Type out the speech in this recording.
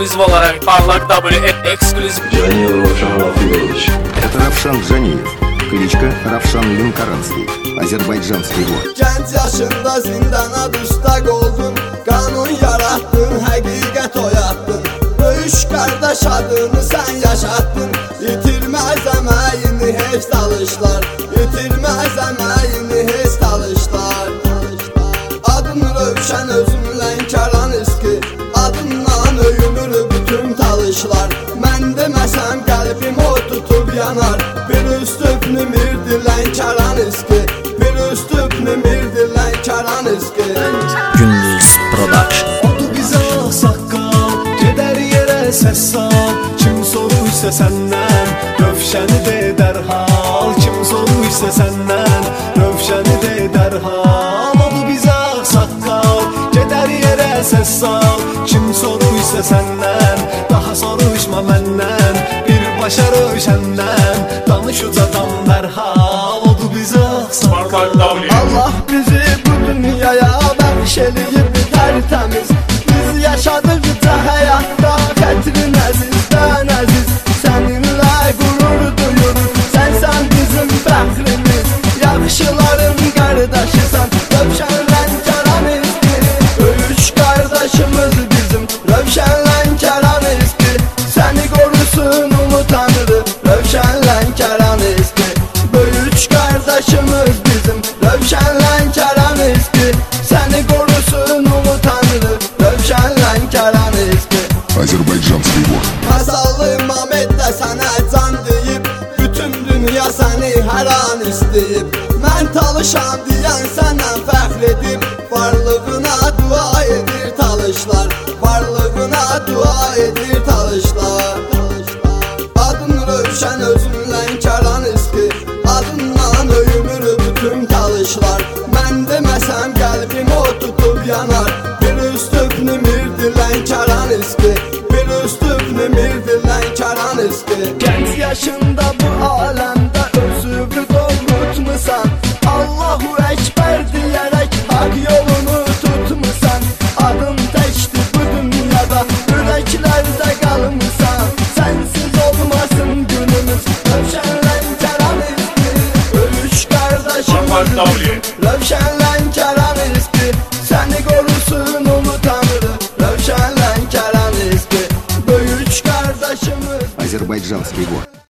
ekskluziv olaraq Parlaq W ekskluziv. Джаниев Равшан Владимирович. Это Равшан Джаниев, кличка Равшан Ленкоранский, азербайджанский год. Genç yaşında zindana düştək oldun, qanun yarattın, həqiqət oyattın. Böyük qardaş adını sən yaşattın, itirməz əməyini heç talışlar, itirməz əməyini heç talışlar. Adın Rövşən özünlə inkaran eski, adından öyünür bütün talışlar. Mən deməsəm qəlbim o tutub yanar, bir üstübnü mirdirlə inkaran eski, bir üstübnü mirdirlə inkaran eski. Gündüz Production. Adı bizə saqqal, gedər yerə səs sal. Kim soruysa səndən, Rövşəni de dərhal. Kim soruysa səndən, Rövşəni de dərhal. Adı bizə saqqal, gedər yerə səs sal. Kim soruysa səndən, daha soruşma məndən. Birbaşa Rövşəndən, danış ucadan dərhal. Adı bizə saqqal. Parlaq W. Allah bizi bu dünyaya bəxş eləyib tərtəmiz. Biz yaşadıqca həyatda xətrin əzizdən əziz. Səninlə qürur duyuruz, sənsən bizim fəxrimiz. Yaxşıların qardaşısan, Rövşən Lənkəranizdir. Böyük qardaşımız bizim, Rövşən Lənkəranizdir. Səni qorusun ulu Tanrı, Rövşən Lənkəranizdir. Böyük qardaşımız bizim, Rövşən Lənkəranizdir. Səni qorusun ulu Tanrı, Rövşən Lənkəranizdir. Азербайджанский год. Masallı Mamed də sənə can deyib, bütün dünya səni hər an istəyib. Mən talışam deyən sənən fəxr edib, varlığına dua edir talışlar, varlığına dua edir talışlar. Adın Rövşən özünlə inkaran eski, adından öyünür bütün talışlar. Mən deməsəm qəlbim o tutub yanar, bir üstübnü mirdirlə inkaran eski, bir üstübnü mirdirlə inkaran eski. Genç yaşında bu aləmdə özünü doğrultmusan, Allahu Ekber diyerek hak yolunu tutmusan. Adın təkdir bu dünyada, ürəklerde qalmısan. Sensiz olmasın günümüz, Rövşən Lənkəranizdir. Böyük qardaşımız Parlaq W. Rövşən Lənkəranizdir. Səni qorusun ulu Tanrı, Rövşən Lənkəranizdir. Böyük qardaşımız Азербайджанский год.